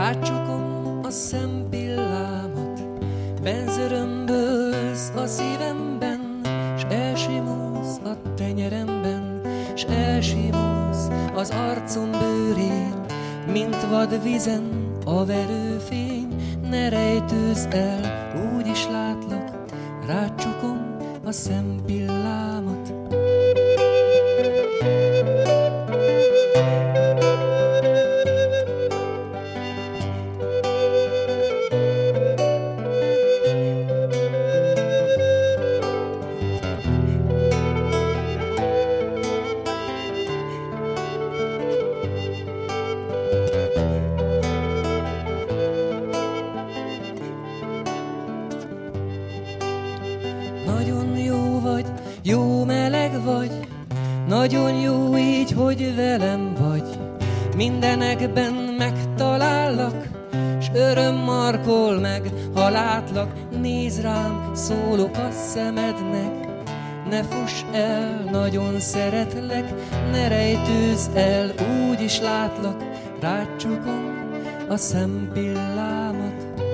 Rácsukom a szempillámat, benzörömbölsz a szívemben, s elsimulsz a tenyeremben, s elsimulsz az arcom bőrén, mint vad vizen a verőfény. Ne rejtőzz el, úgy is látlak, rácsukom a szempillámat. Nagyon jó vagy, jó meleg vagy, nagyon jó így, hogy velem vagy. Mindenekben megtalállak, s öröm markol meg, ha látlak. Nézd rám, szólok a szemednek, ne fuss el, nagyon szeretlek. Ne rejtőzz el, úgy is látlak, rácsukom a szempillámat.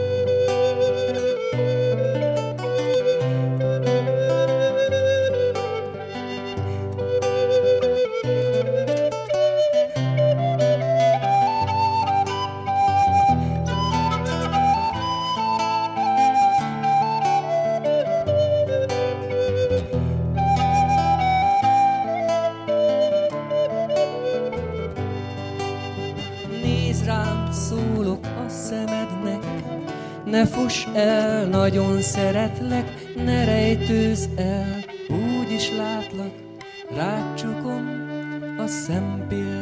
Nézd rám, szólok a szemednek, ne fuss el, nagyon szeretlek. Ne rejtőzz el, úgy is látlak, rácsukom a szempillámat.